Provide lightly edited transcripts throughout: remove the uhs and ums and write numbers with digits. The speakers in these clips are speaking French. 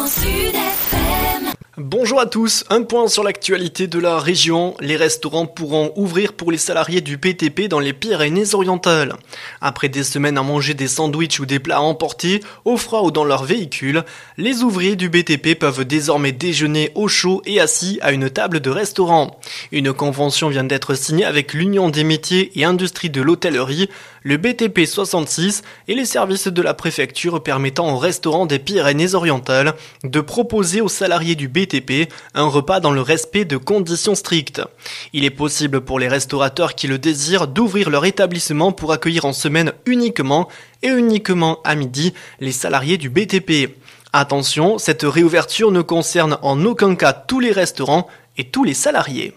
Bonjour à tous, un point sur l'actualité de la région. Les restaurants pourront ouvrir pour les salariés du BTP dans les Pyrénées-Orientales. Après des semaines à manger des sandwichs ou des plats à emporter, au froid ou dans leur véhicule, les ouvriers du BTP peuvent désormais déjeuner au chaud et assis à une table de restaurant. Une convention vient d'être signée avec l'Union des métiers et industries de l'hôtellerie, le BTP 66 et les services de la préfecture permettant aux restaurants des Pyrénées-Orientales de proposer aux salariés du BTP un repas dans le respect de conditions strictes. Il est possible pour les restaurateurs qui le désirent d'ouvrir leur établissement pour accueillir en semaine uniquement à midi les salariés du BTP. Attention, cette réouverture ne concerne en aucun cas tous les restaurants et tous les salariés.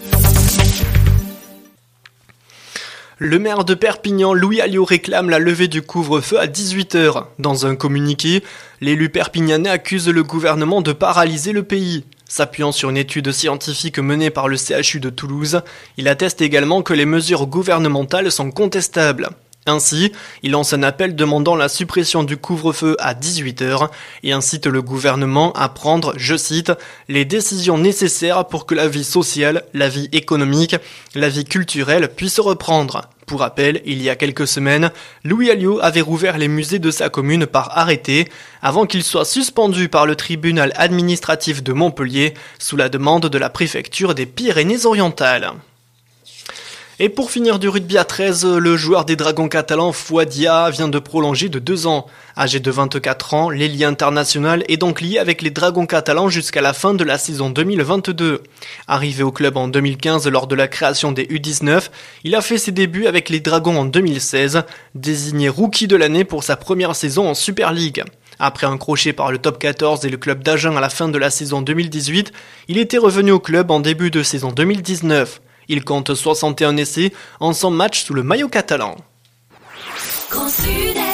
Le maire de Perpignan, Louis Alliot, réclame la levée du couvre-feu à 18h. Dans un communiqué, l'élu perpignanais accuse le gouvernement de paralyser le pays. S'appuyant sur une étude scientifique menée par le CHU de Toulouse, il atteste également que les mesures gouvernementales sont contestables. Ainsi, il lance un appel demandant la suppression du couvre-feu à 18h et incite le gouvernement à prendre, je cite, « les décisions nécessaires pour que la vie sociale, la vie économique, la vie culturelle puissent reprendre ». Pour rappel, il y a quelques semaines, Louis Alliot avait rouvert les musées de sa commune par arrêté avant qu'il soit suspendu par le tribunal administratif de Montpellier sous la demande de la préfecture des Pyrénées-Orientales. Et pour finir du rugby à 13, le joueur des Dragons catalans Fouadia vient de prolonger de 2 ans. Âgé de 24 ans, l'ailier international est donc lié avec les Dragons catalans jusqu'à la fin de la saison 2022. Arrivé au club en 2015 lors de la création des U19, il a fait ses débuts avec les Dragons en 2016, désigné rookie de l'année pour sa première saison en Super League. Après un crochet par le top 14 et le club d'Agen à la fin de la saison 2018, il était revenu au club en début de saison 2019. Il compte 61 essais en 100 matchs sous le maillot catalan.